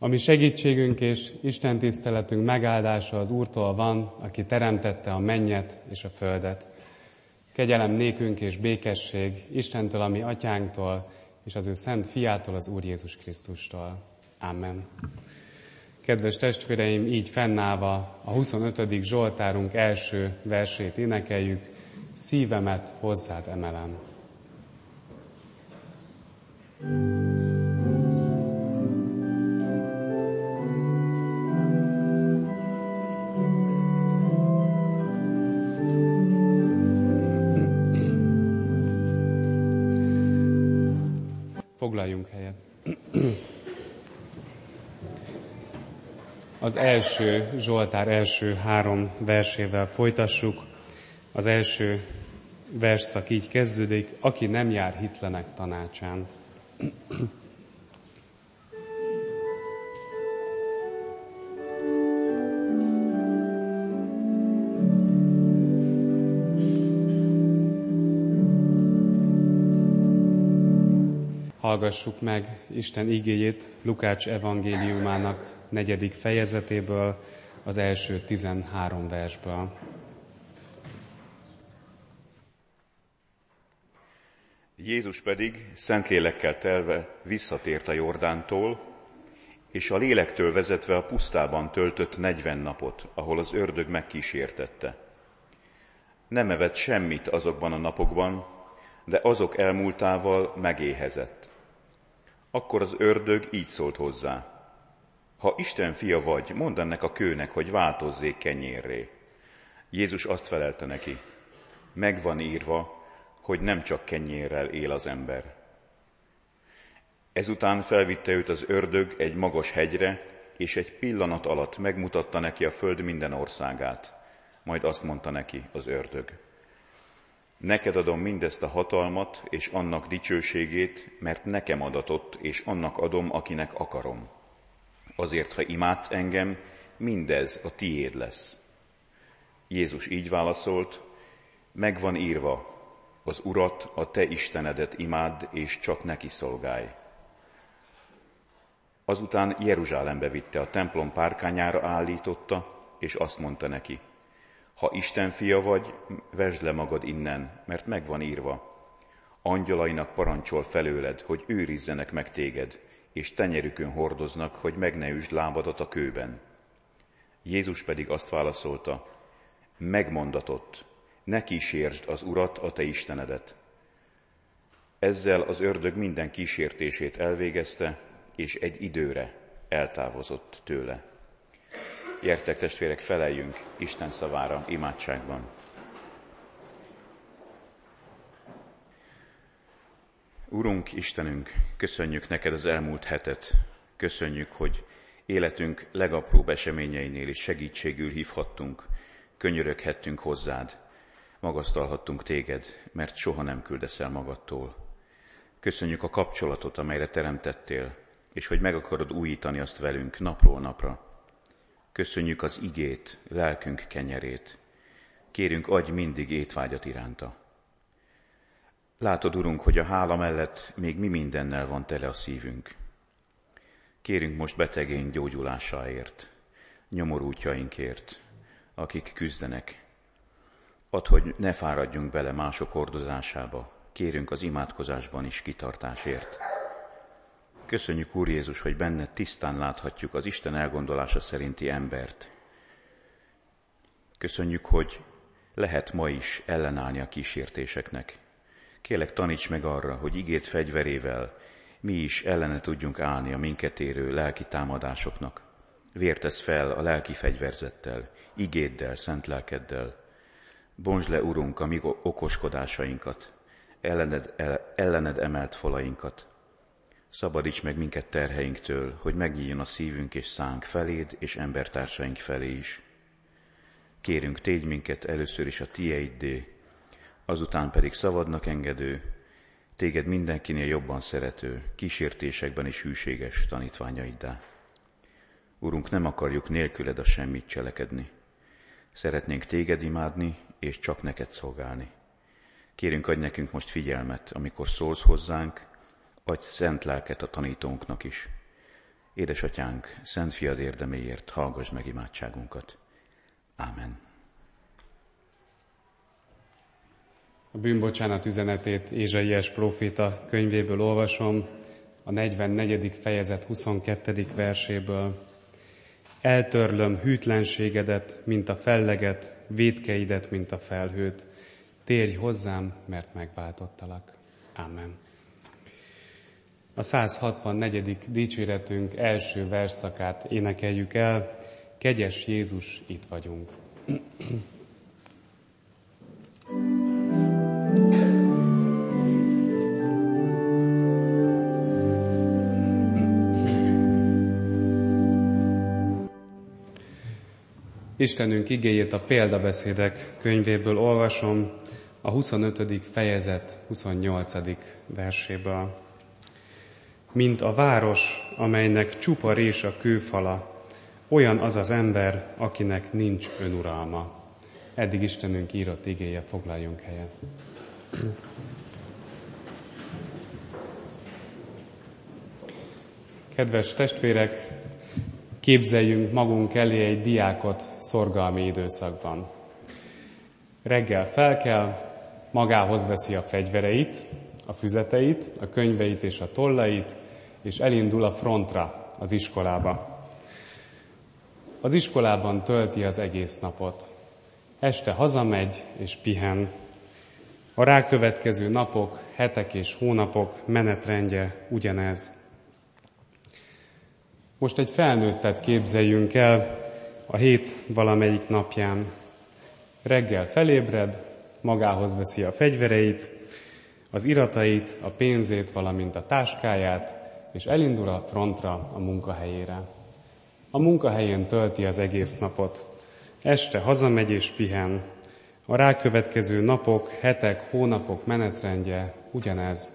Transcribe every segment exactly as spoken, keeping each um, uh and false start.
Ami segítségünk és Isten tiszteletünk megáldása az Úrtól van, aki teremtette a mennyet és a földet. Kegyelem nékünk és békesség Istentől, a mi atyánktól, és az ő szent fiától, az Úr Jézus Krisztustól. Amen. Kedves testvéreim, így fennállva a huszonötödik Zsoltárunk első versét énekeljük, szívemet hozzád emelem. Foglaljunk helyet. Az első Zsoltár első három versével folytassuk. Az első versszak így kezdődik, aki nem jár hitlenek tanácsán. Hallgassuk meg Isten igéjét Lukács evangéliumának negyedik fejezetéből, az első tizenhárom versből. Jézus pedig szentlélekkel telve visszatért a Jordántól, és a lélektől vezetve a pusztában töltött negyven napot, ahol az ördög megkísértette. Nem evett semmit azokban a napokban, de azok elmúltával megéhezett. Akkor az ördög így szólt hozzá: ha Isten fia vagy, mondd ennek a kőnek, hogy változzék kenyérré. Jézus azt felelte neki: megvan írva, hogy nem csak kenyérrel él az ember. Ezután felvitte őt az ördög egy magas hegyre, és egy pillanat alatt megmutatta neki a föld minden országát. Majd azt mondta neki az ördög: neked adom mindezt a hatalmat és annak dicsőségét, mert nekem adatott, és annak adom, akinek akarom. Azért, ha imádsz engem, mindez a tiéd lesz. Jézus így válaszolt: megvan írva, az Urat, a te Istenedet imádd, és csak neki szolgálj. Azután Jeruzsálembe vitte, a templom párkányára állította, és azt mondta neki: ha Isten fia vagy, vesd le magad innen, mert megvan írva, angyalainak parancsol felőled, hogy őrizzenek meg téged, és tenyerükön hordoznak, hogy meg ne üsd lábadat a kőben. Jézus pedig azt válaszolta: megmondatott, ne kísérsd az Urat, a te Istenedet. Ezzel az ördög minden kísértését elvégezte, és egy időre eltávozott tőle. Gyertek, testvérek, feleljünk Isten szavára imádságban. Urunk, Istenünk, köszönjük neked az elmúlt hetet. Köszönjük, hogy életünk legapróbb eseményeinél is segítségül hívhattunk, könyöröghettünk hozzád, magasztalhattunk téged, mert soha nem küldesz el magadtól. Köszönjük a kapcsolatot, amelyre teremtettél, és hogy meg akarod újítani azt velünk napról napra. Köszönjük az igét, lelkünk kenyerét. Kérünk, adj mindig étvágyat iránta. Látod, Urunk, hogy a hála mellett még mi mindennel van tele a szívünk. Kérünk most betegény gyógyulásáért, nyomorútjainkért, akik küzdenek. Add, hogy ne fáradjunk bele mások hordozásába. Kérünk az imádkozásban is kitartásért. Köszönjük, Úr Jézus, hogy benned tisztán láthatjuk az Isten elgondolása szerinti embert. Köszönjük, hogy lehet ma is ellenállni a kísértéseknek. Kérlek, taníts meg arra, hogy igéd fegyverével mi is ellene tudjunk állni a minket érő lelki támadásoknak. Vértesz fel a lelki fegyverzettel, igéddel, szent lelkeddel. Bontsd le, Urunk, a mi okoskodásainkat, ellened, el, ellened emelt falainkat. Szabadíts meg minket terheinktől, hogy megnyíljon a szívünk és szánk feléd és embertársaink felé is. Kérünk, tégy minket először is a tieiddé, azután pedig szabadnak engedő, téged mindenkinél jobban szerető, kísértésekben is hűséges tanítványaiddá. Urunk, nem akarjuk nélküled a semmit cselekedni. Szeretnénk téged imádni, és csak neked szolgálni. Kérünk, adj nekünk most figyelmet, amikor szólsz hozzánk, adj szent lelket a tanítónknak is. Édesatyánk, Szent Fiad érdeméért hallgass meg imádságunkat. Ámen. A bűnbocsánat üzenetét Ézsaiás próféta könyvéből olvasom, a negyvennegyedik fejezet huszonkettedik verséből. Eltörlöm hűtlenségedet, mint a felleget, vétkeidet, mint a felhőt. Térj hozzám, mert megváltottalak. Ámen. A száz hatvannegyedik dicséretünk első versszakát énekeljük el. Kegyes Jézus, itt vagyunk. Istenünk igéjét a Példabeszédek könyvéből olvasom, a huszonötödik fejezet huszonnyolcadik verséből. Mint a város, amelynek csupa rés a kőfala, olyan az az ember, akinek nincs önuralma. Eddig Istenünk írott igéje, foglaljunk helyet. Kedves testvérek, képzeljünk magunk elé egy diákot szorgalmi időszakban. Reggel felkel, magához veszi a fegyvereit, a füzeteit, a könyveit és a tollait, és elindul a frontra, az iskolába. Az iskolában tölti az egész napot. Este hazamegy és pihen. A rákövetkező napok, hetek és hónapok menetrendje ugyanez. Most egy felnőttet képzeljünk el a hét valamelyik napján. Reggel felébred, magához veszi a fegyvereit, az iratait, a pénzét, valamint a táskáját, és elindul a frontra, a munkahelyére. A munkahelyén tölti az egész napot. Este hazamegy és pihen. A rákövetkező napok, hetek, hónapok menetrendje ugyanez.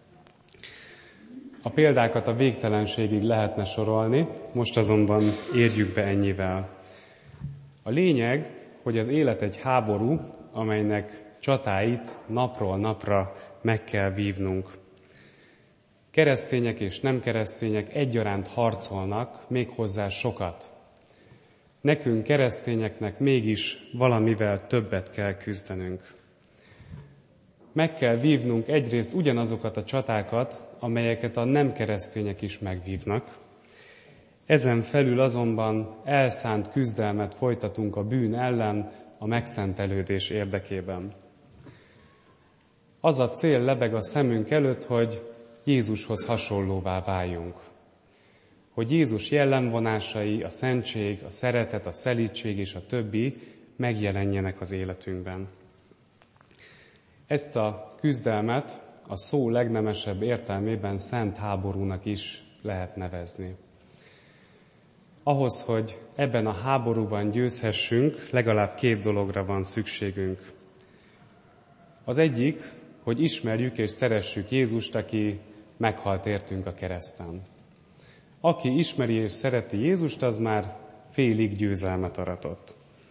A példákat a végtelenségig lehetne sorolni, most azonban érjük be ennyivel. A lényeg, hogy az élet egy háború, amelynek csatáit napról napra meg kell vívnunk. Keresztények és nem keresztények egyaránt harcolnak, méghozzá sokat. Nekünk keresztényeknek mégis valamivel többet kell küzdenünk. Meg kell vívnunk egyrészt ugyanazokat a csatákat, amelyeket a nem keresztények is megvívnak. Ezen felül azonban elszánt küzdelmet folytatunk a bűn ellen a megszentelődés érdekében. Az a cél lebeg a szemünk előtt, hogy Jézushoz hasonlóvá váljunk. Hogy Jézus jellemvonásai, a szentség, a szeretet, a szelídség és a többi megjelenjenek az életünkben. Ezt a küzdelmet a szó legnemesebb értelmében szent háborúnak is lehet nevezni. Ahhoz, hogy ebben a háborúban győzhessünk, legalább két dologra van szükségünk. Az egyik, hogy ismerjük és szeressük Jézust, aki meghalt értünk a kereszten. Aki ismeri és szereti Jézust, az már félig győzelmet aratott.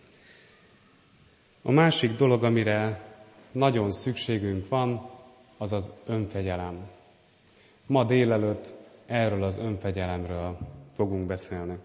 A másik dolog, amire nagyon szükségünk van, az az önfegyelem. Ma délelőtt erről az önfegyelemről fogunk beszélni.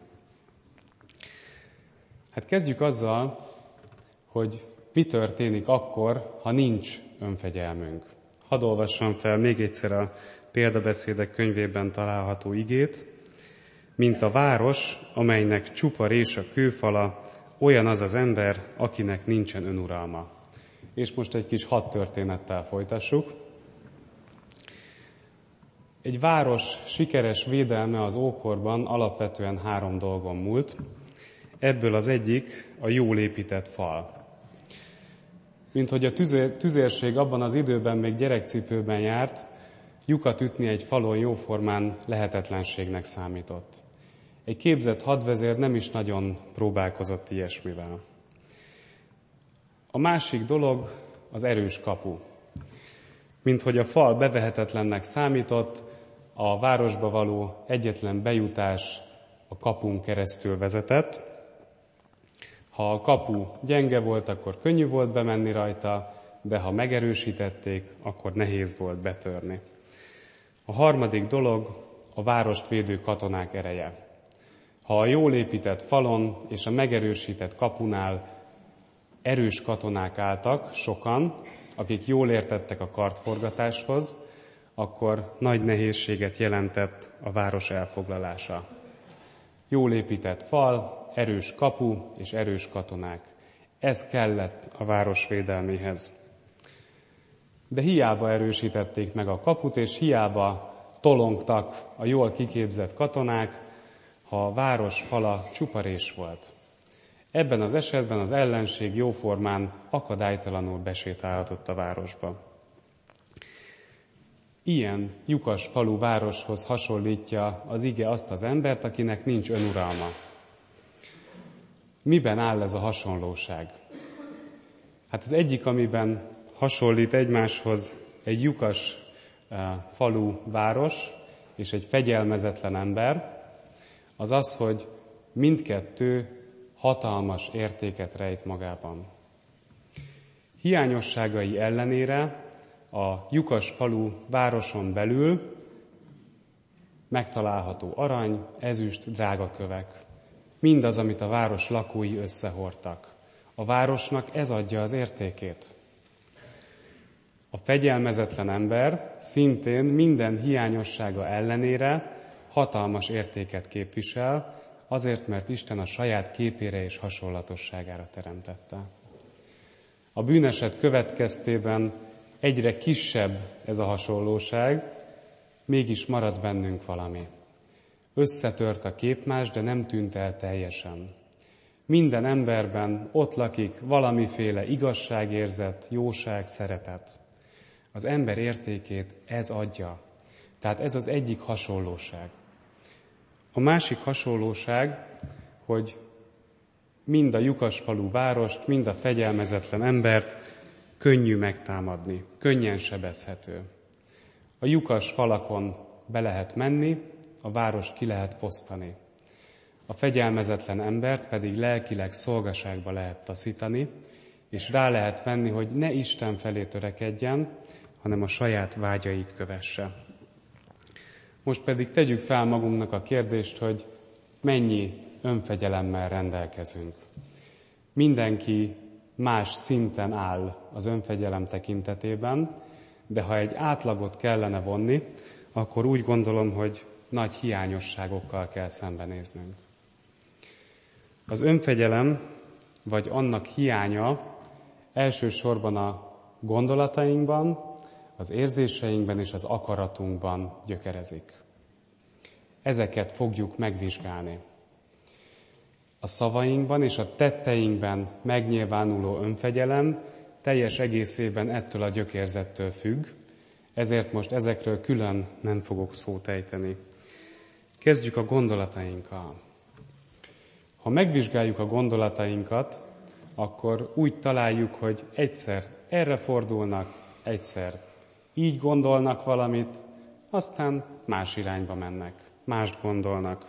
Hát kezdjük azzal, hogy mi történik akkor, ha nincs önfegyelmünk. Hadd olvassam fel még egyszer a Példabeszédek könyvében található igét. Mint a város, amelynek csupa rés a kőfala, olyan az az ember, akinek nincsen önuralma. És most egy kis hadtörténettel folytassuk. Egy város sikeres védelme az ókorban alapvetően három dolgon múlt. Ebből az egyik a jól épített fal. Mint hogy a tüzér, tüzérség abban az időben még gyerekcipőben járt, lyukat ütni egy falon jóformán lehetetlenségnek számított. Egy képzett hadvezér nem is nagyon próbálkozott ilyesmivel. A másik dolog az erős kapu. Mint hogy a fal bevehetetlennek számított, a városba való egyetlen bejutás a kapun keresztül vezetett. Ha a kapu gyenge volt, akkor könnyű volt bemenni rajta, de ha megerősítették, akkor nehéz volt betörni. A harmadik dolog a várost védő katonák ereje. Ha a jól épített falon és a megerősített kapunál erős katonák álltak, sokan, akik jól értettek a kardforgatáshoz, akkor nagy nehézséget jelentett a város elfoglalása. Jól épített fal, erős kapu és erős katonák. Ez kellett a város védelméhez. De hiába erősítették meg a kaput, és hiába tolongtak a jól kiképzett katonák, ha a város fala csupa rés volt. Ebben az esetben az ellenség jóformán akadálytalanul besétálhatott a városba. Ilyen lyukas falu városhoz hasonlítja az ige azt az embert, akinek nincs önuralma. Miben áll ez a hasonlóság? Hát az egyik, amiben hasonlít egymáshoz egy lyukas uh, falu város és egy fegyelmezetlen ember, az az, hogy mindkettő hatalmas értéket rejt magában. Hiányosságai ellenére a lyukas falu városon belül megtalálható arany, ezüst, drágakövek. Mindaz, amit a város lakói összehordtak. A városnak ez adja az értékét. A fegyelmezetlen ember szintén minden hiányossága ellenére hatalmas értéket képvisel, azért, mert Isten a saját képére és hasonlatosságára teremtette. A bűneset következtében egyre kisebb ez a hasonlóság, mégis marad bennünk valami. Összetört a képmás, de nem tűnt el teljesen. Minden emberben ott lakik valamiféle igazságérzet, jóság, szeretet. Az ember értékét ez adja. Tehát ez az egyik hasonlóság. A másik hasonlóság, hogy mind a lyukasfalú várost, mind a fegyelmezetlen embert könnyű megtámadni, könnyen sebezhető. A lyukas falakon be lehet menni, a város ki lehet fosztani. A fegyelmezetlen embert pedig lelkileg szolgaságba lehet taszítani, és rá lehet venni, hogy ne Isten felé törekedjen, hanem a saját vágyait kövesse. Most pedig tegyük fel magunknak a kérdést, hogy mennyi önfegyelemmel rendelkezünk. Mindenki más szinten áll az önfegyelem tekintetében, de ha egy átlagot kellene vonni, akkor úgy gondolom, hogy nagy hiányosságokkal kell szembenéznünk. Az önfegyelem, vagy annak hiánya elsősorban a gondolatainkban, az érzéseinkben és az akaratunkban gyökerezik. Ezeket fogjuk megvizsgálni. A szavainkban és a tetteinkben megnyilvánuló önfegyelem teljes egészében ettől a gyökérzettől függ, ezért most ezekről külön nem fogok szót ejteni. Kezdjük a gondolatainkkal. Ha megvizsgáljuk a gondolatainkat, akkor úgy találjuk, hogy egyszer erre fordulnak, egyszer így gondolnak valamit, aztán más irányba mennek, mást gondolnak.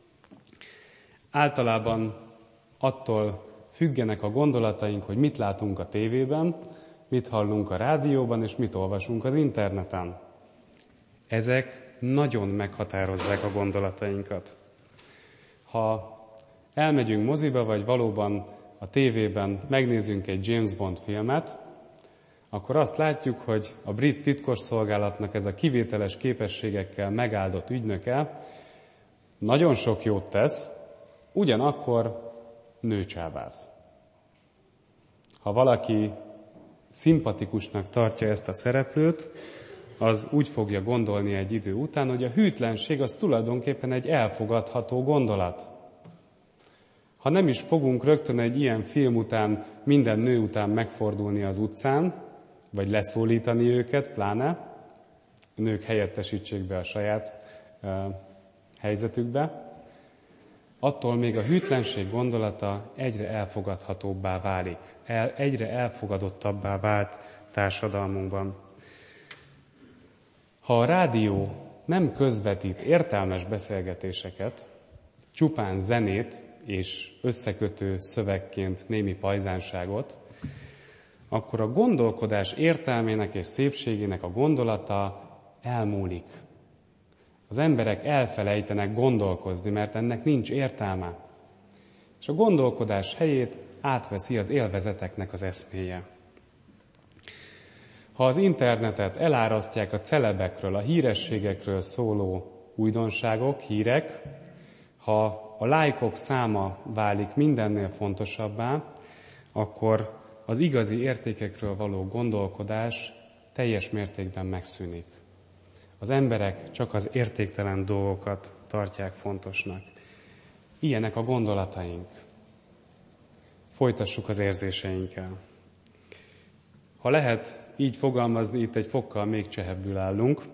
Általában attól függenek a gondolataink, hogy mit látunk a tévében, mit hallunk a rádióban, és mit olvasunk az interneten. Ezek nagyon meghatározzák a gondolatainkat. Ha elmegyünk moziba, vagy valóban a tévében megnézünk egy James Bond filmet, akkor azt látjuk, hogy a brit titkosszolgálatnak ez a kivételes képességekkel megáldott ügynöke nagyon sok jót tesz, ugyanakkor nőcsábász. Ha valaki szimpatikusnak tartja ezt a szereplőt, az úgy fogja gondolni egy idő után, hogy a hűtlenség az tulajdonképpen egy elfogadható gondolat. Ha nem is fogunk rögtön egy ilyen film után, minden nő után megfordulni az utcán, vagy leszólítani őket, pláne, a nők helyettesítsék be a saját uh, helyzetükbe, attól még a hűtlenség gondolata egyre elfogadhatóbbá válik, el, egyre elfogadottabbá vált társadalmunkban. Ha a rádió nem közvetít értelmes beszélgetéseket, csupán zenét és összekötő szövegként némi pajzánságot, akkor a gondolkodás értelmének és szépségének a gondolata elmúlik. Az emberek elfelejtenek gondolkozni, mert ennek nincs értelme. És a gondolkodás helyét átveszi az élvezeteknek az eszméje. Ha az internetet elárasztják a celebekről, a hírességekről szóló újdonságok, hírek, ha a lájkok száma válik mindennél fontosabbá, akkor az igazi értékekről való gondolkodás teljes mértékben megszűnik. Az emberek csak az értéktelen dolgokat tartják fontosnak. Ilyenek a gondolataink. Folytassuk az érzéseinkkel. Ha lehet így fogalmazni, itt egy fokkal még csehebbül állunk.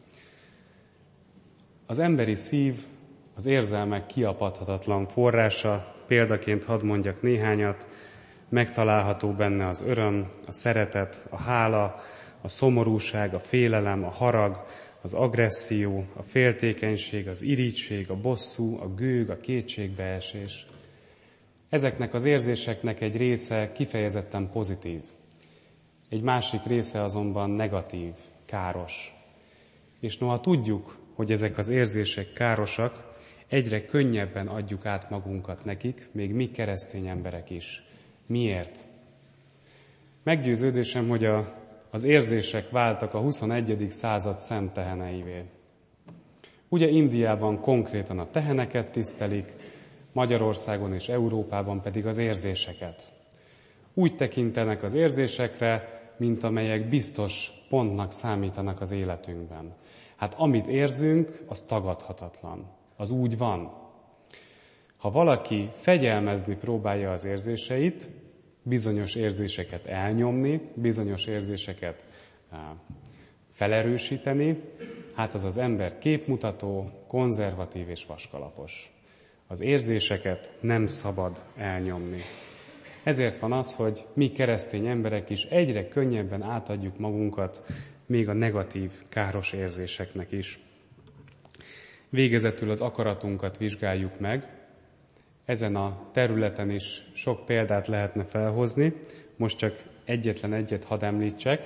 Az emberi szív az érzelmek kiapadhatatlan forrása, példaként hadd mondjak néhányat, megtalálható benne az öröm, a szeretet, a hála, a szomorúság, a félelem, a harag, az agresszió, a féltékenység, az irigység, a bosszú, a gőg, a kétségbeesés. Ezeknek az érzéseknek egy része kifejezetten pozitív, egy másik része azonban negatív, káros. És noha tudjuk, hogy ezek az érzések károsak, egyre könnyebben adjuk át magunkat nekik, még mi keresztény emberek is. Miért? Meggyőződésem, hogy a, az érzések váltak a huszonegyedik század szent teheneivé. Ugye Indiában konkrétan a teheneket tisztelik, Magyarországon és Európában pedig az érzéseket. Úgy tekintenek az érzésekre, mint amelyek biztos pontnak számítanak az életünkben. Hát amit érzünk, az tagadhatatlan. Az úgy van. Ha valaki fegyelmezni próbálja az érzéseit, bizonyos érzéseket elnyomni, bizonyos érzéseket felerősíteni, hát az az ember képmutató, konzervatív és vaskalapos. Az érzéseket nem szabad elnyomni. Ezért van az, hogy mi keresztény emberek is egyre könnyebben átadjuk magunkat még a negatív, káros érzéseknek is. Végezetül az akaratunkat vizsgáljuk meg. Ezen a területen is sok példát lehetne felhozni, most csak egyetlen egyet hadd említsek.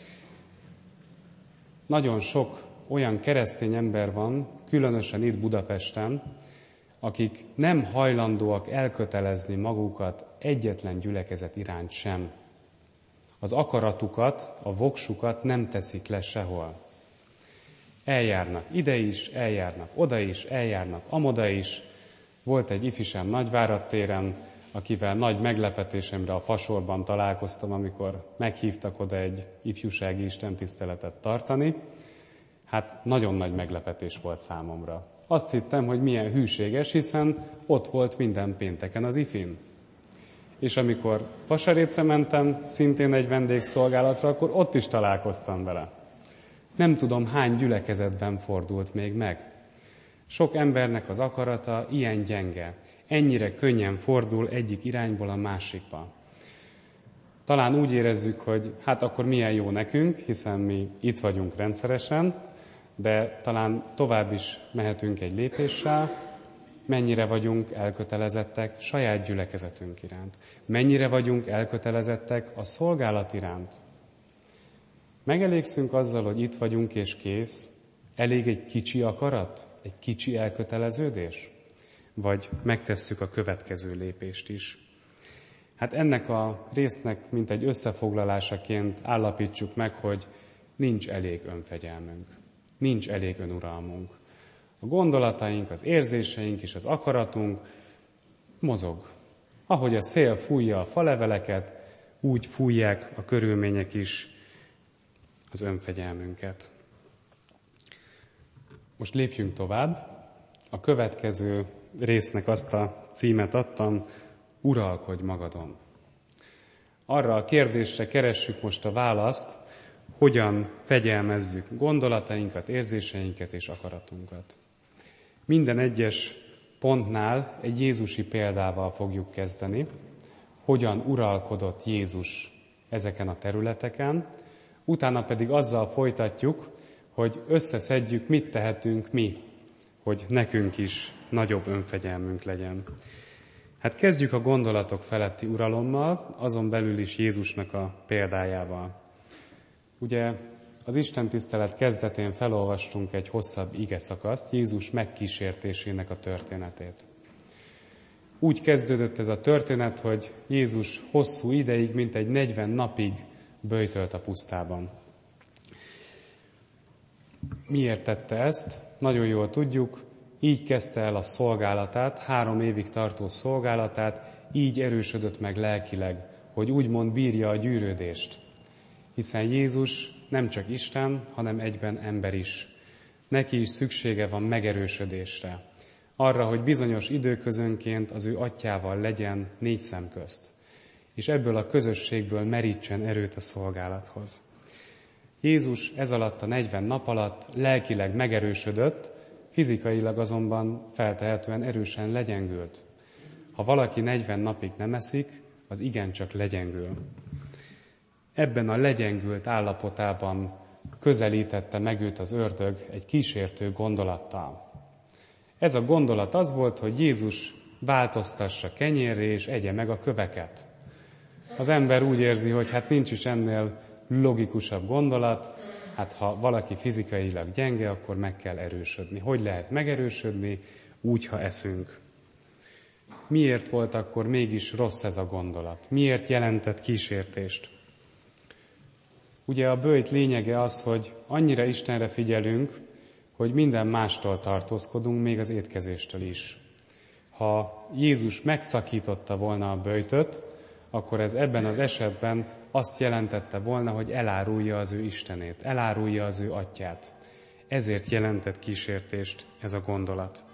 Nagyon sok olyan keresztény ember van, különösen itt Budapesten, akik nem hajlandóak elkötelezni magukat egyetlen gyülekezet iránt sem. Az akaratukat, a voksukat nem teszik le sehol. Eljárnak ide is, eljárnak oda is, eljárnak amoda is. Volt egy ifisám Nagyvárad téren, akivel nagy meglepetésemre a Fasorban találkoztam, amikor meghívtak oda egy ifjúsági istentiszteletet tartani. Hát nagyon nagy meglepetés volt számomra. Azt hittem, hogy milyen hűséges, hiszen ott volt minden pénteken az ifin. És amikor Vasarétre mentem, szintén egy vendégszolgálatra, akkor ott is találkoztam vele. Nem tudom, hány gyülekezetben fordult még meg. Sok embernek az akarata ilyen gyenge, ennyire könnyen fordul egyik irányból a másikba. Talán úgy érezzük, hogy hát akkor milyen jó nekünk, hiszen mi itt vagyunk rendszeresen, de talán tovább is mehetünk egy lépéssel, mennyire vagyunk elkötelezettek saját gyülekezetünk iránt. Mennyire vagyunk elkötelezettek a szolgálat iránt. Megelégszünk azzal, hogy itt vagyunk és kész? Elég egy kicsi akarat? Egy kicsi elköteleződés? Vagy megtesszük a következő lépést is? Hát ennek a résznek, mint egy összefoglalásaként állapítsuk meg, hogy nincs elég önfegyelmünk. Nincs elég önuralmunk. A gondolataink, az érzéseink és az akaratunk mozog. Ahogy a szél fújja a faleveleket, úgy fújják a körülmények is az önfegyelmünket. Most lépjünk tovább. A következő résznek azt a címet adtam, uralkodj magadon. Arra a kérdésre keressük most a választ, hogyan fegyelmezzük gondolatainkat, érzéseinket és akaratunkat. Minden egyes pontnál egy jézusi példával fogjuk kezdeni, hogyan uralkodott Jézus ezeken a területeken, utána pedig azzal folytatjuk, hogy összeszedjük, mit tehetünk mi, hogy nekünk is nagyobb önfegyelmünk legyen. Hát kezdjük a gondolatok feletti uralommal, azon belül is Jézusnak a példájával. Ugye az Isten tisztelet kezdetén felolvastunk egy hosszabb igeszakaszt, Jézus megkísértésének a történetét. Úgy kezdődött ez a történet, hogy Jézus hosszú ideig, mintegy negyven napig böjtölt a pusztában. Miért tette ezt? Nagyon jól tudjuk, így kezdte el a szolgálatát, három évig tartó szolgálatát, így erősödött meg lelkileg, hogy úgymond bírja a gyűrődést. Hiszen Jézus nem csak Isten, hanem egyben ember is. Neki is szüksége van megerősödésre. Arra, hogy bizonyos időközönként az ő atyával legyen négy szem közt. És ebből a közösségből merítsen erőt a szolgálathoz. Jézus ez alatt a negyven nap alatt lelkileg megerősödött, fizikailag azonban feltehetően erősen legyengült. Ha valaki negyven napig nem eszik, az igencsak legyengül. Ebben a legyengült állapotában közelítette meg őt az ördög egy kísértő gondolattal. Ez a gondolat az volt, hogy Jézus változtassa kenyérré és egye meg a köveket. Az ember úgy érzi, hogy hát nincs is ennél logikusabb gondolat, hát ha valaki fizikailag gyenge, akkor meg kell erősödni. Hogy lehet megerősödni? Úgy, ha eszünk. Miért volt akkor mégis rossz ez a gondolat? Miért jelentett kísértést? Ugye a böjt lényege az, hogy annyira Istenre figyelünk, hogy minden mástól tartózkodunk, még az étkezéstől is. Ha Jézus megszakította volna a böjtöt, akkor ez ebben az esetben azt jelentette volna, hogy elárulja az ő Istenét, elárulja az ő atyát. Ezért jelentett kísértést ez a gondolat.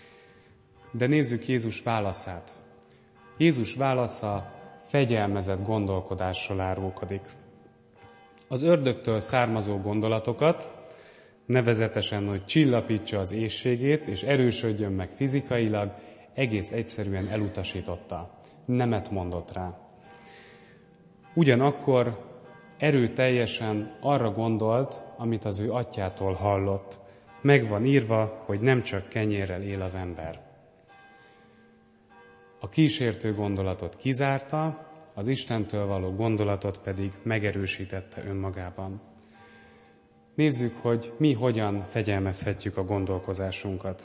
De nézzük Jézus válaszát. Jézus válasza fegyelmezett gondolkodásról árulkodik. Az ördögtől származó gondolatokat, nevezetesen, hogy csillapítsa az éhségét és erősödjön meg fizikailag, egész egyszerűen elutasította. Nemet mondott rá. Ugyanakkor erőteljesen arra gondolt, amit az ő atyától hallott. Meg van írva, hogy nem csak kenyérrel él az ember. A kísértő gondolatot kizárta, az Istentől való gondolatot pedig megerősítette önmagában. Nézzük, hogy mi hogyan fegyelmezhetjük a gondolkozásunkat.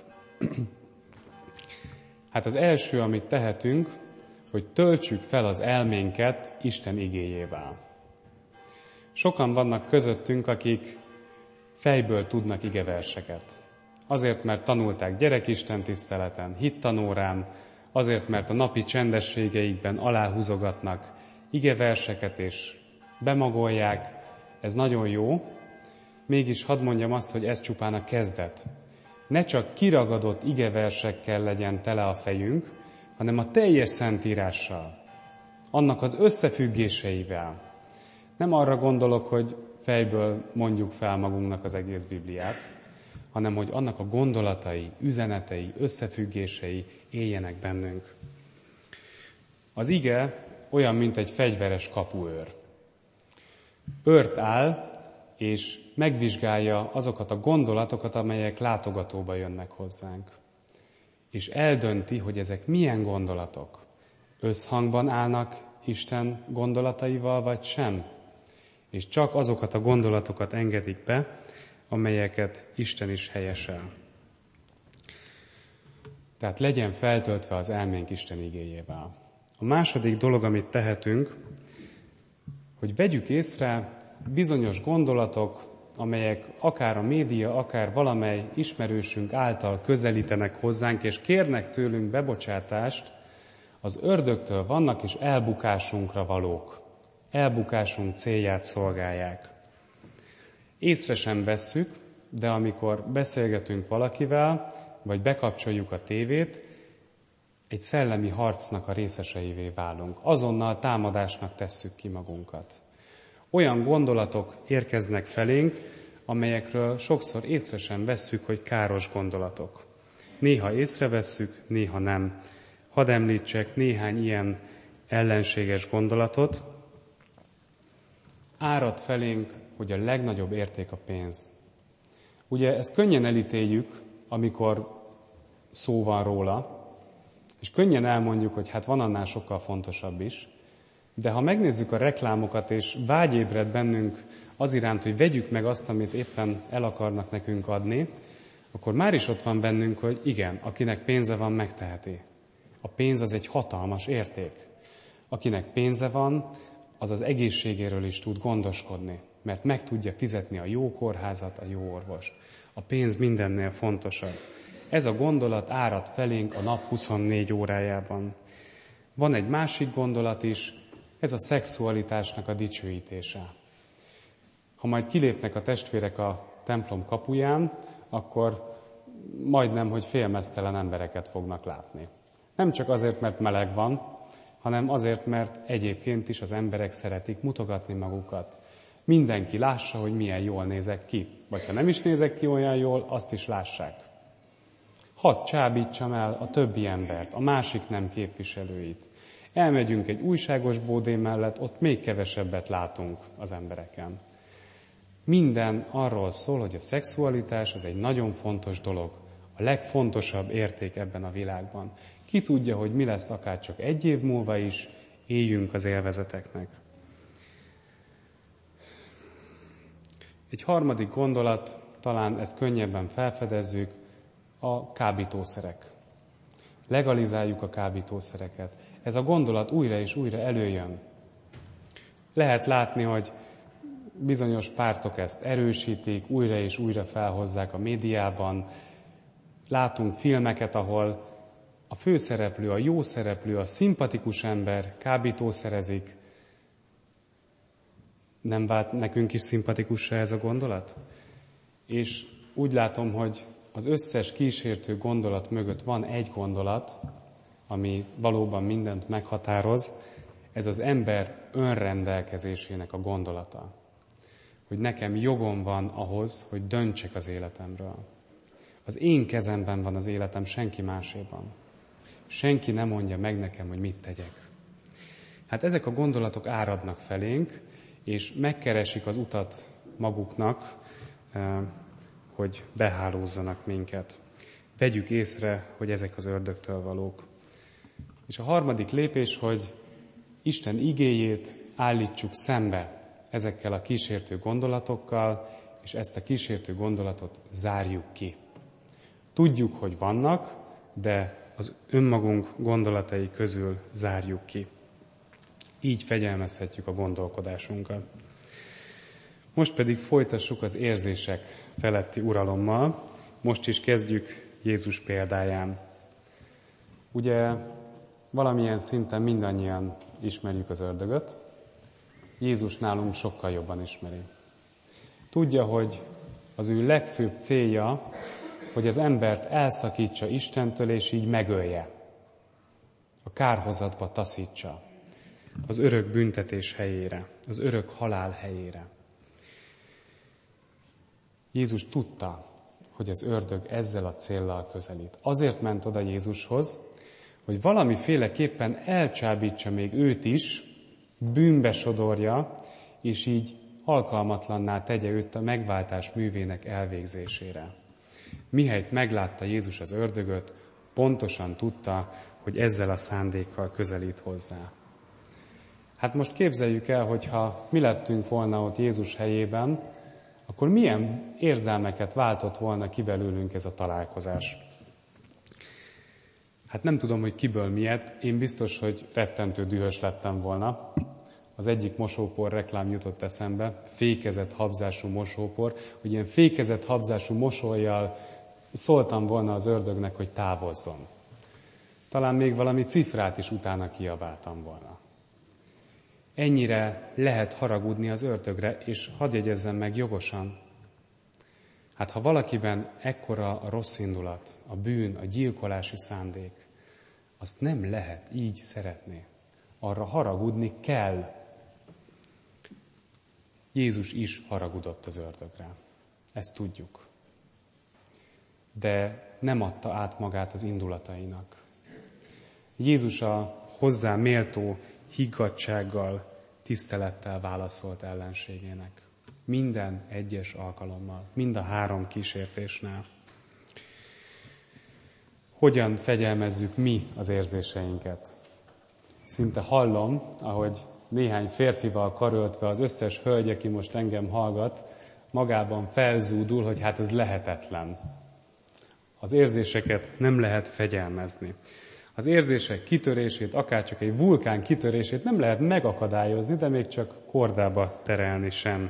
Hát az első, amit tehetünk, hogy töltsük fel az elménket Isten igéjével. Sokan vannak közöttünk, akik fejből tudnak igeverseket. Azért, mert tanulták gyerekisten tiszteleten, hittanórán, azért, mert a napi csendességeikben aláhúzogatnak igeverseket és bemagolják. Ez nagyon jó, mégis hadd mondjam azt, hogy ez csupán a kezdet. Ne csak kiragadott igeversekkel legyen tele a fejünk, hanem a teljes Szentírással, annak az összefüggéseivel. Nem arra gondolok, hogy fejből mondjuk fel magunknak az egész Bibliát, hanem hogy annak a gondolatai, üzenetei, összefüggései éljenek bennünk. Az ige olyan, mint egy fegyveres kapuőr. Őrt áll, és megvizsgálja azokat a gondolatokat, amelyek látogatóba jönnek hozzánk. És eldönti, hogy ezek milyen gondolatok. Összhangban állnak Isten gondolataival, vagy sem. És csak azokat a gondolatokat engedik be, amelyeket Isten is helyesel. Tehát legyen feltöltve az elménk Isten igéjével. A második dolog, amit tehetünk, hogy vegyük észre bizonyos gondolatok, amelyek akár a média, akár valamely ismerősünk által közelítenek hozzánk, és kérnek tőlünk bebocsátást, az ördögtől vannak, és elbukásunkra valók. Elbukásunk célját szolgálják. Észre sem vesszük, de amikor beszélgetünk valakivel, vagy bekapcsoljuk a tévét, egy szellemi harcnak a részeseivé válunk. Azonnal támadásnak tesszük ki magunkat. Olyan gondolatok érkeznek felénk, amelyekről sokszor észre sem vesszük, hogy káros gondolatok. Néha észrevesszük, néha nem. Hadd említsek néhány ilyen ellenséges gondolatot. Árad felénk, hogy a legnagyobb érték a pénz. Ugye ezt könnyen elítéljük, amikor szó van róla, és könnyen elmondjuk, hogy hát van annál sokkal fontosabb is, de ha megnézzük a reklámokat, és vágy ébred bennünk az iránt, hogy vegyük meg azt, amit éppen el akarnak nekünk adni, akkor már is ott van bennünk, hogy igen, akinek pénze van, megteheti. A pénz az egy hatalmas érték. Akinek pénze van, az az egészségéről is tud gondoskodni, mert meg tudja fizetni a jó kórházat, a jó orvost. A pénz mindennél fontosabb. Ez a gondolat árad felénk a nap huszonnégy órájában. Van egy másik gondolat is, ez a szexualitásnak a dicsőítése. Ha majd kilépnek a testvérek a templom kapuján, akkor majdnem, hogy félmeztelen embereket fognak látni. Nem csak azért, mert meleg van, hanem azért, mert egyébként is az emberek szeretik mutogatni magukat. Mindenki lássa, hogy milyen jól nézek ki. Vagy ha nem is nézek ki olyan jól, azt is lássák. Hadd csábítsam el a többi embert, a másik nem képviselőit. Elmegyünk egy újságos bódé mellett, ott még kevesebbet látunk az embereken. Minden arról szól, hogy a szexualitás az egy nagyon fontos dolog. A legfontosabb érték ebben a világban. Ki tudja, hogy mi lesz akár csak egy év múlva is, éljünk az élvezeteknek. Egy harmadik gondolat, talán ezt könnyebben felfedezzük, a kábítószerek. Legalizáljuk a kábítószereket. Ez a gondolat újra és újra előjön. Lehet látni, hogy bizonyos pártok ezt erősítik, újra és újra felhozzák a médiában. Látunk filmeket, ahol a főszereplő, a jó szereplő, a szimpatikus ember kábítószerezik. Nem vált nekünk is szimpatikussá ez a gondolat? És úgy látom, hogy az összes kísértő gondolat mögött van egy gondolat, ami valóban mindent meghatároz, ez az ember önrendelkezésének a gondolata. Hogy nekem jogom van ahhoz, hogy döntsek az életemről. Az én kezemben van az életem, senki máséban. Senki nem mondja meg nekem, hogy mit tegyek. Hát ezek a gondolatok áradnak felénk, és megkeresik az utat maguknak, hogy behálózzanak minket. Vegyük észre, hogy ezek az ördögtől valók. És a harmadik lépés, hogy Isten igéjét állítsuk szembe ezekkel a kísértő gondolatokkal, és ezt a kísértő gondolatot zárjuk ki. Tudjuk, hogy vannak, de az önmagunk gondolatai közül zárjuk ki. Így fegyelmezhetjük a gondolkodásunkat. Most pedig folytassuk az érzések feletti uralommal. Most is kezdjük Jézus példáján. Ugye valamilyen szinten mindannyian ismerjük az ördögöt. Jézus nálunk sokkal jobban ismeri. Tudja, hogy az ő legfőbb célja, hogy az embert elszakítsa Istentől, és így megölje. A kárhozatba taszítsa. Az örök büntetés helyére, az örök halál helyére. Jézus tudta, hogy az ördög ezzel a céllal közelít. Azért ment oda Jézushoz, hogy valamiféleképpen elcsábítsa még őt is, bűnbe sodorja, és így alkalmatlanná tegye őt a megváltás művének elvégzésére. Mihelyt meglátta Jézus az ördögöt, pontosan tudta, hogy ezzel a szándékkal közelít hozzá. Hát most képzeljük el, hogyha mi lettünk volna ott Jézus helyében, akkor milyen érzelmeket váltott volna ki belőlünk ez a találkozás. Hát nem tudom, hogy kiből miért, én biztos, hogy rettentő dühös lettem volna. Az egyik mosópor reklám jutott eszembe, fékezett habzású mosópor, hogy ilyen fékezett habzású mosollyal szóltam volna az ördögnek, hogy távozzon. Talán még valami cifrát is utána kiabáltam volna. Ennyire lehet haragudni az ördögre, és hadd jegyezzem meg jogosan. Hát ha valakiben ekkora a rossz indulat, a bűn, a gyilkolási szándék, azt nem lehet így szeretni. Arra haragudni kell. Jézus is haragudott az ördögre. Ezt tudjuk. De nem adta át magát az indulatainak. Jézus a hozzá méltó higgadtsággal, tisztelettel válaszolt ellenségének. Minden egyes alkalommal, mind a három kísértésnál. Hogyan fegyelmezzük mi az érzéseinket? Szinte hallom, ahogy néhány férfival karöltve az összes hölgy, aki most engem hallgat, magában felzúdul, hogy hát ez lehetetlen. Az érzéseket nem lehet fegyelmezni. Az érzések kitörését, akárcsak egy vulkán kitörését nem lehet megakadályozni, de még csak kordába terelni sem.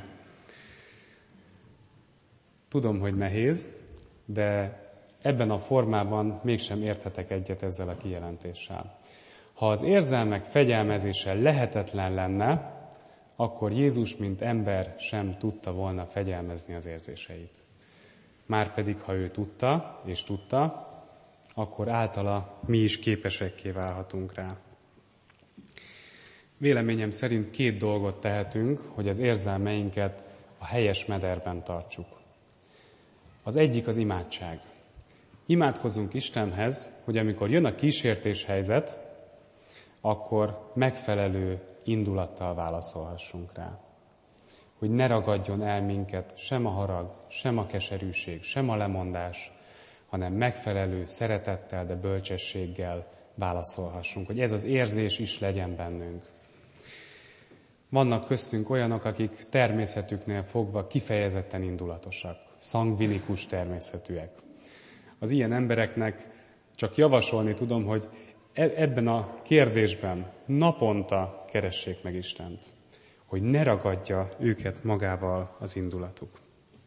Tudom, hogy nehéz, de ebben a formában mégsem érthetek egyet ezzel a kijelentéssel. Ha az érzelmek fegyelmezése lehetetlen lenne, akkor Jézus, mint ember sem tudta volna fegyelmezni az érzéseit. Márpedig, ha ő tudta, és tudta, akkor általa mi is képesekké válhatunk rá. Véleményem szerint két dolgot tehetünk, hogy az érzelmeinket a helyes mederben tartsuk. Az egyik az imádság. Imádkozzunk Istenhez, hogy amikor jön a kísértéshelyzet, akkor megfelelő indulattal válaszolhassunk rá. Hogy ne ragadjon el minket sem a harag, sem a keserűség, sem a lemondás, hanem megfelelő szeretettel, de bölcsességgel válaszolhassunk. Hogy ez az érzés is legyen bennünk. Vannak köztünk olyanok, akik természetüknél fogva kifejezetten indulatosak, szangvinikus természetűek. Az ilyen embereknek csak javasolni tudom, hogy ebben a kérdésben naponta keressék meg Istent, hogy ne ragadja őket magával az indulatuk.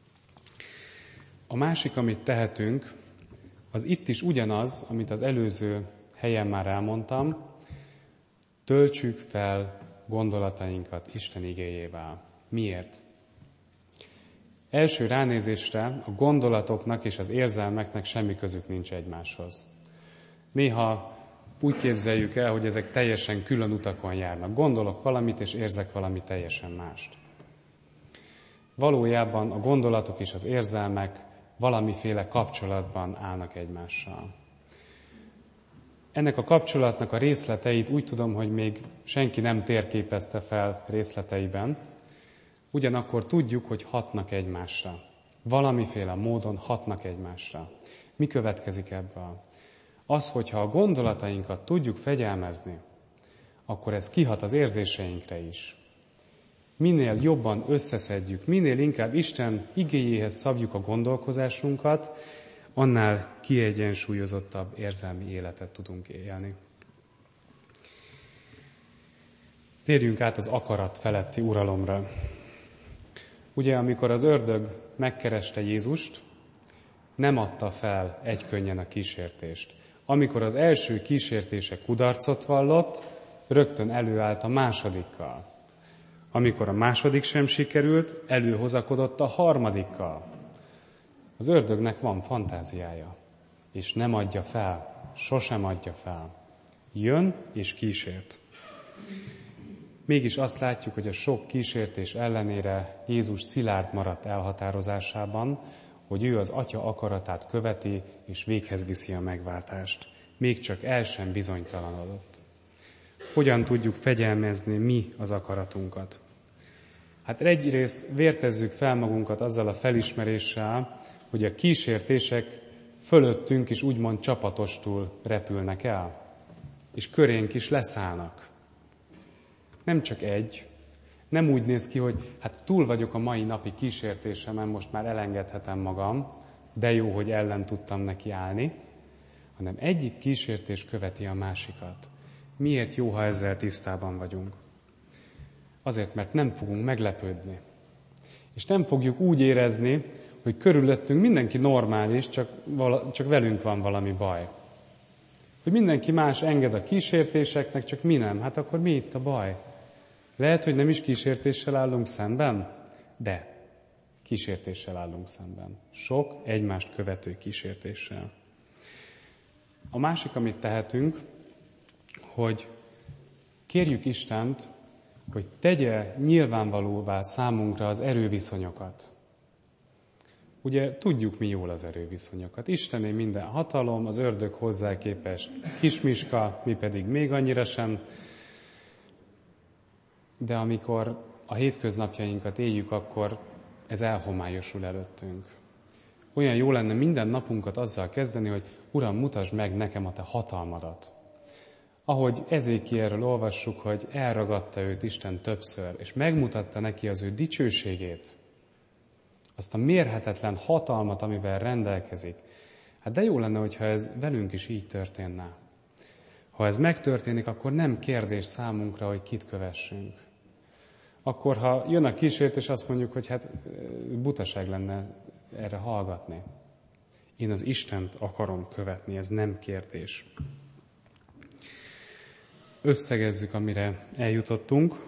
A másik, amit tehetünk, az itt is ugyanaz, amit az előző helyen már elmondtam, töltsük fel gondolatainkat Isten igéjével. Miért? Első ránézésre a gondolatoknak és az érzelmeknek semmi közük nincs egymáshoz. Néha úgy képzeljük el, hogy ezek teljesen külön utakon járnak. Gondolok valamit, és érzek valami teljesen mást. Valójában a gondolatok és az érzelmek valamiféle kapcsolatban állnak egymással. Ennek a kapcsolatnak a részleteit úgy tudom, hogy még senki nem térképezte fel részleteiben, ugyanakkor tudjuk, hogy hatnak egymásra. Valamiféle módon hatnak egymásra. Mi következik ebből? Az, hogyha a gondolatainkat tudjuk fegyelmezni, akkor ez kihat az érzéseinkre is. Minél jobban összeszedjük, minél inkább Isten igéjéhez szabjuk a gondolkozásunkat, annál kiegyensúlyozottabb érzelmi életet tudunk élni. Térjünk át az akarat feletti uralomra. Ugye, amikor az ördög megkereste Jézust, nem adta fel egykönnyen a kísértést. Amikor az első kísértése kudarcot vallott, rögtön előállt a másodikkal. Amikor a második sem sikerült, előhozakodott a harmadikkal. Az ördögnek van fantáziája, és nem adja fel, sosem adja fel. Jön és kísért. Mégis azt látjuk, hogy a sok kísértés ellenére Jézus szilárd maradt elhatározásában, hogy ő az Atya akaratát követi, és véghez viszi a megváltást. Még csak el sem bizonytalanodott. Hogyan tudjuk fegyelmezni mi az akaratunkat? Hát egyrészt vértezzük fel magunkat azzal a felismeréssel, hogy a kísértések fölöttünk is úgymond csapatostul repülnek el, és körénk is leszállnak. Nem csak egy, nem úgy néz ki, hogy hát túl vagyok a mai napi kísértésemen, most már elengedhetem magam, de jó, hogy ellen tudtam neki állni, hanem egyik kísértés követi a másikat. Miért jó, ha ezzel tisztában vagyunk? Azért, mert nem fogunk meglepődni. És nem fogjuk úgy érezni, hogy körülöttünk mindenki normális, csak, vala, csak velünk van valami baj. Hogy mindenki más enged a kísértéseknek, csak mi nem. Hát akkor mi itt a baj? Lehet, hogy nem is kísértéssel állunk szemben, de kísértéssel állunk szemben. Sok egymást követő kísértéssel. A másik, amit tehetünk, hogy kérjük Istent, hogy tegye nyilvánvalóvá számunkra az erőviszonyokat. Ugye tudjuk mi jól az erőviszonyokat. Istené minden hatalom, az ördög hozzá képest kismiska, mi pedig még annyira sem. De amikor a hétköznapjainkat éljük, akkor ez elhomályosul előttünk. Olyan jó lenne minden napunkat azzal kezdeni, hogy Uram, mutasd meg nekem a te hatalmadat. Ahogy Ezékielről olvassuk, hogy elragadta őt Isten többször, és megmutatta neki az ő dicsőségét, azt a mérhetetlen hatalmat, amivel rendelkezik. Hát de jó lenne, hogyha ez velünk is így történne. Ha ez megtörténik, akkor nem kérdés számunkra, hogy kit kövessünk. Akkor, ha jön a kísértés, azt mondjuk, hogy hát butaság lenne erre hallgatni. Én az Istent akarom követni, ez nem kérdés. Összegezzük, amire eljutottunk.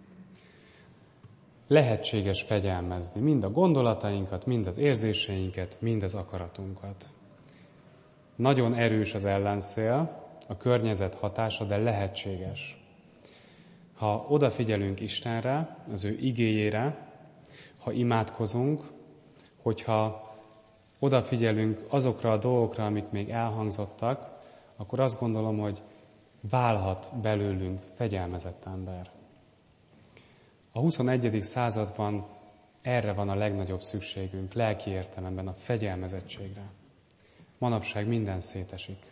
Lehetséges fegyelmezni mind a gondolatainkat, mind az érzéseinket, mind az akaratunkat. Nagyon erős az ellenszél, a környezet hatása, de lehetséges. Ha odafigyelünk Istenre, az ő igéjére, ha imádkozunk, hogyha odafigyelünk azokra a dolgokra, amik még elhangzottak, akkor azt gondolom, hogy válhat belőlünk fegyelmezett ember. A huszonegyedik században erre van a legnagyobb szükségünk, lelki értelemben, a fegyelmezettségre. Manapság minden szétesik.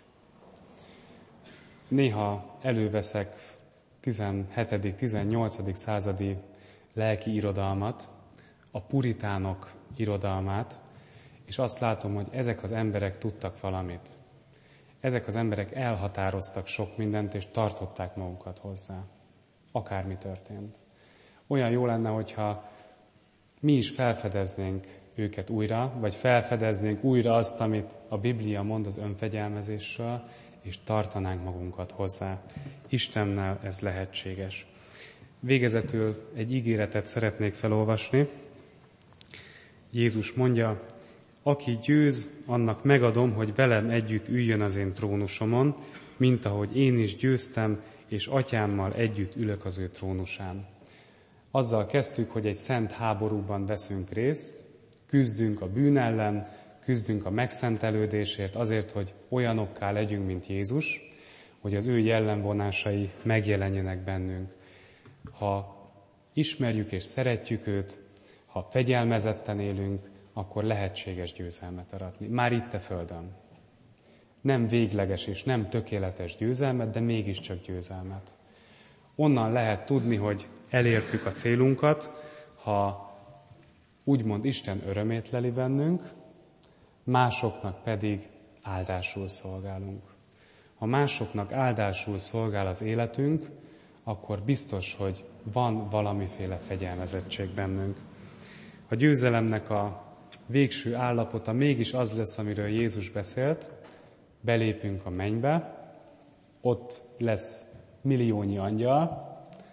Néha előveszek tizenhetedik tizennyolcadik századi lelki irodalmat, a puritánok irodalmát, és azt látom, hogy ezek az emberek tudtak valamit. Ezek az emberek elhatároztak sok mindent, és tartották magukat hozzá. Akármi történt. Olyan jó lenne, hogyha mi is felfedeznénk őket újra, vagy felfedeznénk újra azt, amit a Biblia mond az önfegyelmezésről, és tartanánk magunkat hozzá. Istennel ez lehetséges. Végezetül egy ígéretet szeretnék felolvasni. Jézus mondja, aki győz, annak megadom, hogy velem együtt üljön az én trónusomon, mint ahogy én is győztem, és atyámmal együtt ülök az ő trónusán. Azzal kezdtük, hogy egy szent háborúban veszünk részt, küzdünk a bűn ellen, küzdünk a megszentelődésért, azért, hogy olyanokká legyünk, mint Jézus, hogy az ő jellemvonásai megjelenjenek bennünk. Ha ismerjük és szeretjük őt, ha fegyelmezetten élünk, akkor lehetséges győzelmet aratni. Már itt a földön. Nem végleges és nem tökéletes győzelmet, de mégiscsak győzelmet. Onnan lehet tudni, hogy elértük a célunkat, ha úgymond Isten örömét leli bennünk, másoknak pedig áldásul szolgálunk. Ha másoknak áldásul szolgál az életünk, akkor biztos, hogy van valamiféle fegyelmezettség bennünk. A győzelemnek a végső állapota mégis az lesz, amiről Jézus beszélt, belépünk a mennybe, ott lesz milliónyi angyal,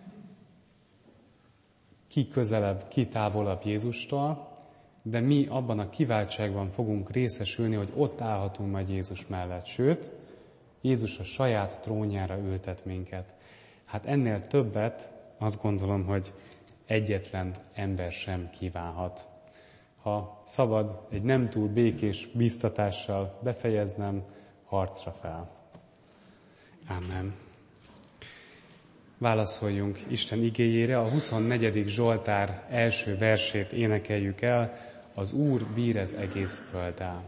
ki közelebb, ki távolabb Jézustól, de mi abban a kiváltságban fogunk részesülni, hogy ott állhatunk majd Jézus mellett. Sőt, Jézus a saját trónjára ültet minket. Hát ennél többet azt gondolom, hogy egyetlen ember sem kívánhat. Ha szabad egy nem túl békés bíztatással befejeznem, harcra fel. Ámen. Válaszoljunk Isten igéjére, a huszonnegyedik Zsoltár első versét énekeljük el, az Úr bír az egész földdel.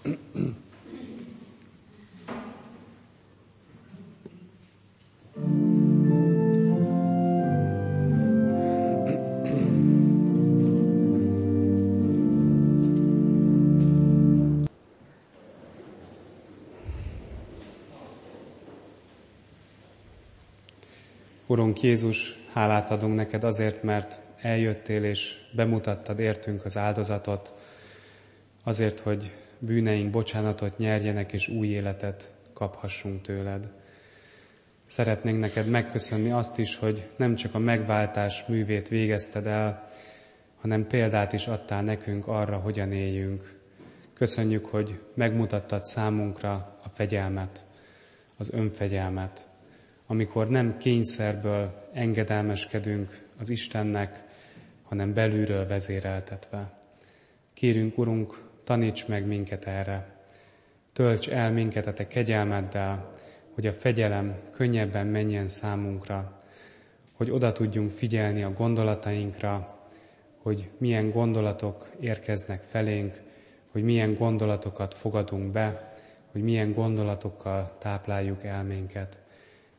Urunk Jézus, hálát adunk neked azért, mert eljöttél és bemutattad értünk az áldozatot, azért, hogy bűneink bocsánatot nyerjenek és új életet kaphassunk tőled. Szeretnénk neked megköszönni azt is, hogy nem csak a megváltás művét végezted el, hanem példát is adtál nekünk arra, hogyan éljünk. Köszönjük, hogy megmutattad számunkra a fegyelmet, az önfegyelmet, amikor nem kényszerből engedelmeskedünk az Istennek, hanem belülről vezéreltetve. Kérünk, Urunk, taníts meg minket erre. Tölts el minket a te kegyelmeddel, hogy a fegyelem könnyebben menjen számunkra, hogy oda tudjunk figyelni a gondolatainkra, hogy milyen gondolatok érkeznek felénk, hogy milyen gondolatokat fogadunk be, hogy milyen gondolatokkal tápláljuk elménket.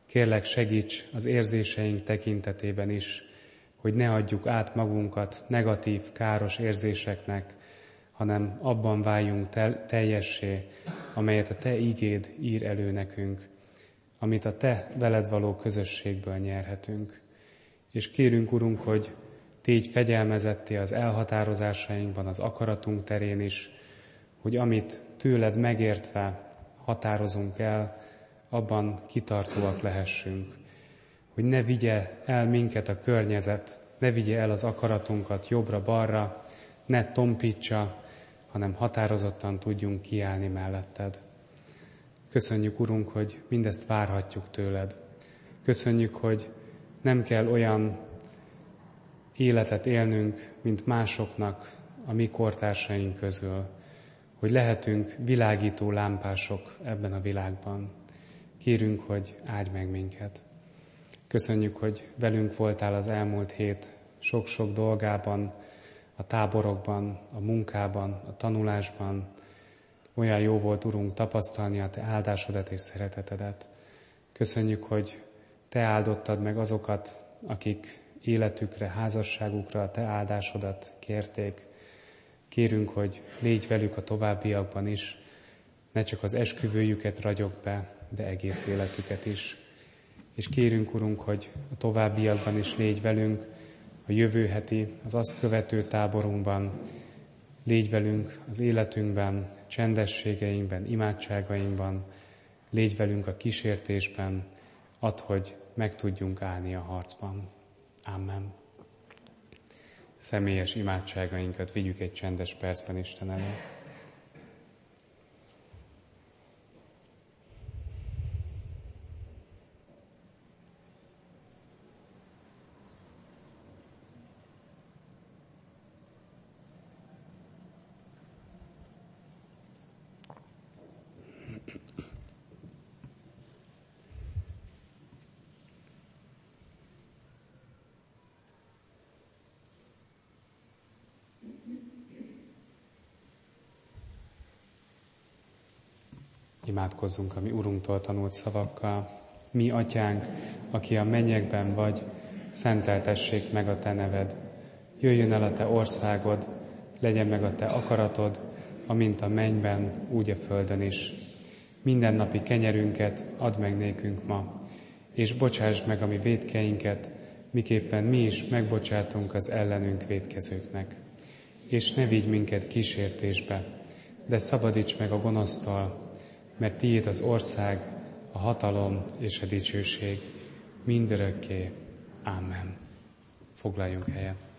Kérlek, segíts az érzéseink tekintetében is, hogy ne adjuk át magunkat negatív, káros érzéseknek, hanem abban váljunk tel- teljessé, amelyet a Te igéd ír elő nekünk, amit a Te veled való közösségből nyerhetünk. És kérünk, Urunk, hogy Tégy fegyelmezetté az elhatározásainkban, az akaratunk terén is, hogy amit tőled megértve határozunk el, abban kitartóak lehessünk. Hogy ne vigye el minket a környezet, ne vigye el az akaratunkat jobbra-balra, ne tompítsa, hanem határozottan tudjunk kiállni melletted. Köszönjük, Urunk, hogy mindezt várhatjuk tőled. Köszönjük, hogy nem kell olyan életet élnünk, mint másoknak a mi kortársaink közül, hogy lehetünk világító lámpások ebben a világban. Kérünk, hogy áldj meg minket. Köszönjük, hogy velünk voltál az elmúlt hét sok-sok dolgában, a táborokban, a munkában, a tanulásban. Olyan jó volt, Urunk, tapasztalni a Te áldásodat és szeretetedet. Köszönjük, hogy Te áldottad meg azokat, akik életükre, házasságukra a Te áldásodat kérték. Kérünk, hogy légy velük a továbbiakban is, ne csak az esküvőjüket ragyog be, de egész életüket is. És kérünk, Urunk, hogy a továbbiakban is légy velünk, a jövő heti, az azt követő táborunkban, légy velünk az életünkben, csendességeinkben, imádságainkban, légy velünk a kísértésben, add, hogy meg tudjunk állni a harcban. Amen. Személyes imádságainkat vigyük egy csendes percben Isten elé. Imádkozzunk a mi Urunktól tanult szavakkal. Mi, Atyánk, aki a mennyekben vagy, szenteltessék meg a Te neved. Jöjjön el a Te országod, legyen meg a Te akaratod, amint a mennyben, úgy a földön is. Mindennapi kenyerünket add meg nékünk ma, és bocsásd meg a mi vétkeinket, miképpen mi is megbocsátunk az ellenünk vétkezőknek. És ne vigy minket kísértésbe, de szabadíts meg a gonosztól, mert Tiéd az ország, a hatalom és a dicsőség mindörökké. Ámen. Foglaljunk helyet.